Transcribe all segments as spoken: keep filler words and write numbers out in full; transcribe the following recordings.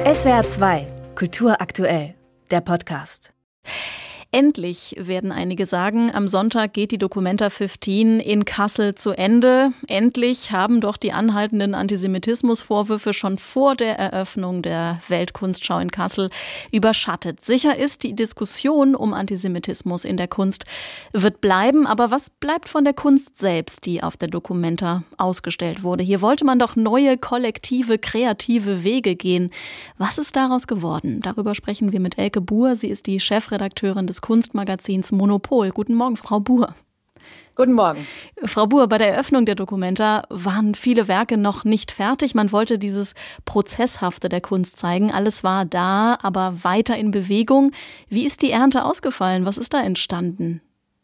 S W R zwei, Kultur aktuell, der Podcast. Endlich, werden einige sagen, am Sonntag geht die Documenta fünfzehn in Kassel zu Ende. Endlich haben doch die anhaltenden Antisemitismusvorwürfe schon vor der Eröffnung der Weltkunstschau in Kassel überschattet. Sicher ist, die Diskussion um Antisemitismus in der Kunst wird bleiben. Aber was bleibt von der Kunst selbst, die auf der Documenta ausgestellt wurde? Hier wollte man doch neue, kollektive, kreative Wege gehen. Was ist daraus geworden? Darüber sprechen wir mit Elke Buhr. Sie ist die Chefredakteurin des Kunstmagazins Monopol. Guten Morgen, Frau Buhr. Guten Morgen. Frau Buhr, bei der Eröffnung der Documenta waren viele Werke noch nicht fertig. Man wollte dieses Prozesshafte der Kunst zeigen. Alles war da, aber weiter in Bewegung. Wie ist die Ernte ausgefallen? Was ist da entstanden?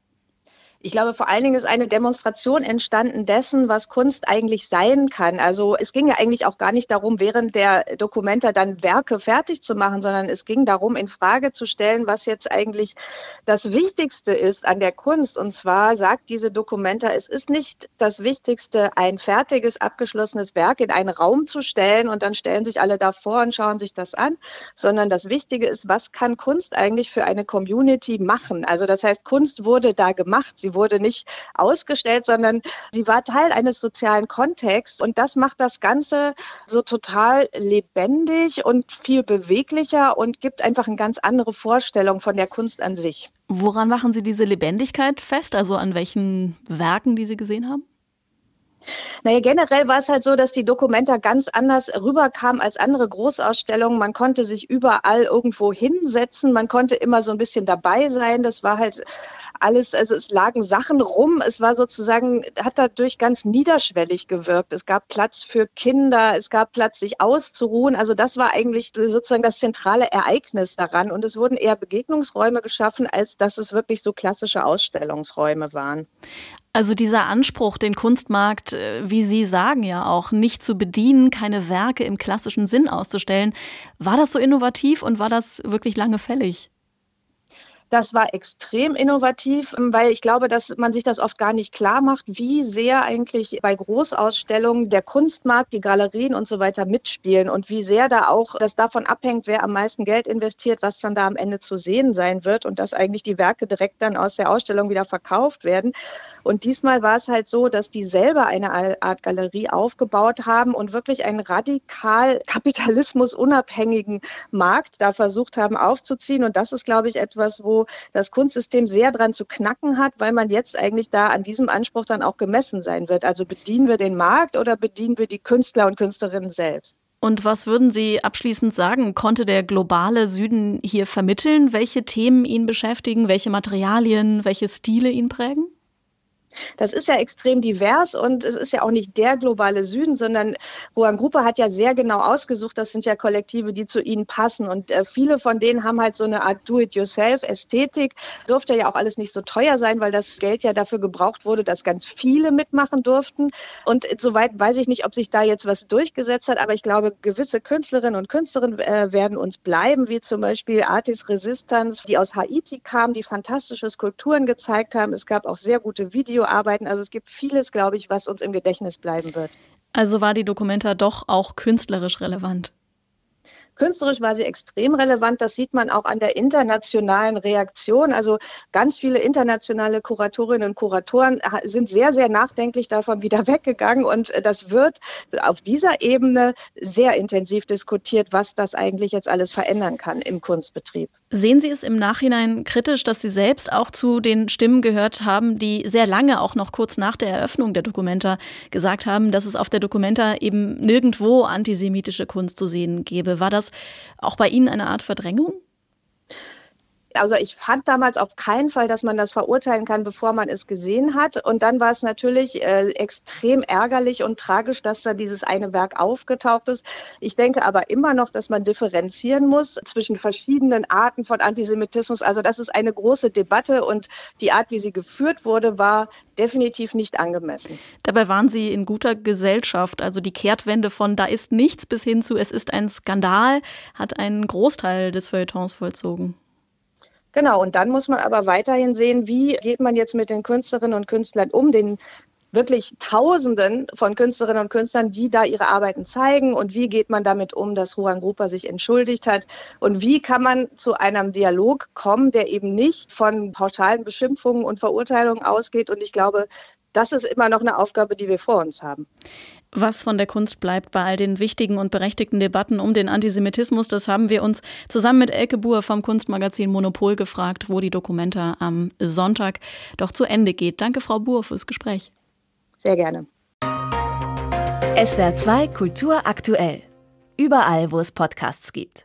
Ich glaube, vor allen Dingen ist eine Demonstration entstanden dessen, was Kunst eigentlich sein kann. Also es ging ja eigentlich auch gar nicht darum, während der Documenta dann Werke fertig zu machen, sondern es ging darum, in Frage zu stellen, was jetzt eigentlich das Wichtigste ist an der Kunst. Und zwar sagt diese Documenta, es ist nicht das Wichtigste, ein fertiges, abgeschlossenes Werk in einen Raum zu stellen und dann stellen sich alle davor und schauen sich das an, sondern das Wichtige ist, was kann Kunst eigentlich für eine Community machen? Also das heißt, Kunst wurde da gemacht. Sie wurde nicht ausgestellt, sondern sie war Teil eines sozialen Kontexts. Und das macht das Ganze so total lebendig und viel beweglicher und gibt einfach eine ganz andere Vorstellung von der Kunst an sich. Woran machen Sie diese Lebendigkeit fest? Also an welchen Werken, die Sie gesehen haben? Naja, generell war es halt so, dass die Documenta ganz anders rüberkam als andere Großausstellungen. Man konnte sich überall irgendwo hinsetzen, man konnte immer so ein bisschen dabei sein. Das war halt alles, also es lagen Sachen rum. Es war sozusagen, hat dadurch ganz niederschwellig gewirkt. Es gab Platz für Kinder, es gab Platz, sich auszuruhen. Also das war eigentlich sozusagen das zentrale Ereignis daran. Und es wurden eher Begegnungsräume geschaffen, als dass es wirklich so klassische Ausstellungsräume waren. Also dieser Anspruch, den Kunstmarkt, wie Sie sagen ja auch, nicht zu bedienen, keine Werke im klassischen Sinn auszustellen, war das so innovativ und war das wirklich lange fällig? Das war extrem innovativ, weil ich glaube, dass man sich das oft gar nicht klar macht, wie sehr eigentlich bei Großausstellungen der Kunstmarkt, die Galerien und so weiter mitspielen und wie sehr da auch das davon abhängt, wer am meisten Geld investiert, was dann da am Ende zu sehen sein wird und dass eigentlich die Werke direkt dann aus der Ausstellung wieder verkauft werden. Und diesmal war es halt so, dass die selber eine Art Galerie aufgebaut haben und wirklich einen radikal kapitalismusunabhängigen Markt da versucht haben aufzuziehen. Und das ist, glaube ich, etwas, wo das Kunstsystem sehr dran zu knacken hat, weil man jetzt eigentlich da an diesem Anspruch dann auch gemessen sein wird. Also bedienen wir den Markt oder bedienen wir die Künstler und Künstlerinnen selbst? Und was würden Sie abschließend sagen? Konnte der globale Süden hier vermitteln, welche Themen ihn beschäftigen, welche Materialien, welche Stile ihn prägen? Das ist ja extrem divers und es ist ja auch nicht der globale Süden, sondern Rohan Gruppe hat ja sehr genau ausgesucht, das sind ja Kollektive, die zu ihnen passen und äh, viele von denen haben halt so eine Art Do-it-yourself-Ästhetik. Durfte ja auch alles nicht so teuer sein, weil das Geld ja dafür gebraucht wurde, dass ganz viele mitmachen durften und soweit weiß ich nicht, ob sich da jetzt was durchgesetzt hat, aber ich glaube, gewisse Künstlerinnen und Künstler äh, werden uns bleiben, wie zum Beispiel Artis Resistance, die aus Haiti kamen, die fantastische Skulpturen gezeigt haben. Es gab auch sehr gute Videos arbeiten. Also es gibt vieles, glaube ich, was uns im Gedächtnis bleiben wird. Also war die Documenta doch auch künstlerisch relevant? Künstlerisch war sie extrem relevant. Das sieht man auch an der internationalen Reaktion. Also ganz viele internationale Kuratorinnen und Kuratoren sind sehr, sehr nachdenklich davon wieder weggegangen. Und das wird auf dieser Ebene sehr intensiv diskutiert, was das eigentlich jetzt alles verändern kann im Kunstbetrieb. Sehen Sie es im Nachhinein kritisch, dass Sie selbst auch zu den Stimmen gehört haben, die sehr lange, auch noch kurz nach der Eröffnung der Documenta, gesagt haben, dass es auf der Documenta eben nirgendwo antisemitische Kunst zu sehen gäbe? War das auch bei Ihnen eine Art Verdrängung? Also ich fand damals auf keinen Fall, dass man das verurteilen kann, bevor man es gesehen hat. Und dann war es natürlich äh, extrem ärgerlich und tragisch, dass da dieses eine Werk aufgetaucht ist. Ich denke aber immer noch, dass man differenzieren muss zwischen verschiedenen Arten von Antisemitismus. Also das ist eine große Debatte und die Art, wie sie geführt wurde, war definitiv nicht angemessen. Dabei waren Sie in guter Gesellschaft. Also die Kehrtwende von da ist nichts bis hin zu es ist ein Skandal hat einen Großteil des Feuilletons vollzogen. Genau, und dann muss man aber weiterhin sehen, wie geht man jetzt mit den Künstlerinnen und Künstlern um, den wirklich Tausenden von Künstlerinnen und Künstlern, die da ihre Arbeiten zeigen. Und wie geht man damit um, dass Ruan Grupa sich entschuldigt hat? Und wie kann man zu einem Dialog kommen, der eben nicht von pauschalen Beschimpfungen und Verurteilungen ausgeht? Und ich glaube, das ist immer noch eine Aufgabe, die wir vor uns haben. Was von der Kunst bleibt bei all den wichtigen und berechtigten Debatten um den Antisemitismus, das haben wir uns zusammen mit Elke Buhr vom Kunstmagazin Monopol gefragt, wo die Documenta am Sonntag doch zu Ende geht. Danke, Frau Buhr, fürs Gespräch. Sehr gerne. S W R zwei Kultur aktuell. Überall, wo es Podcasts gibt.